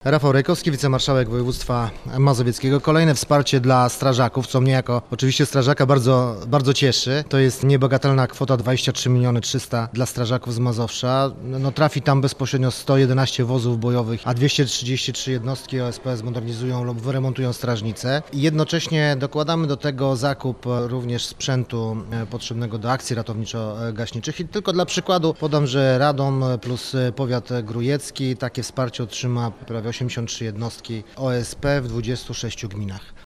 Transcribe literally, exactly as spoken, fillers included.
Rafał Rejkowski, wicemarszałek województwa mazowieckiego. Kolejne wsparcie dla strażaków, co mnie jako oczywiście strażaka bardzo, bardzo cieszy. To jest niebagatelna kwota dwadzieścia trzy miliony trzysta dla strażaków z Mazowsza. No, trafi tam bezpośrednio sto jedenaście wozów bojowych, a dwieście trzydzieści trzy jednostki O S P zmodernizują lub wyremontują strażnice. I jednocześnie dokładamy do tego zakup również sprzętu potrzebnego do akcji ratowniczo-gaśniczych. I tylko dla przykładu podam, że Radom plus powiat grujecki takie wsparcie otrzyma prawie osiemdziesiąt trzy jednostki O S P w dwudziestu sześciu gminach.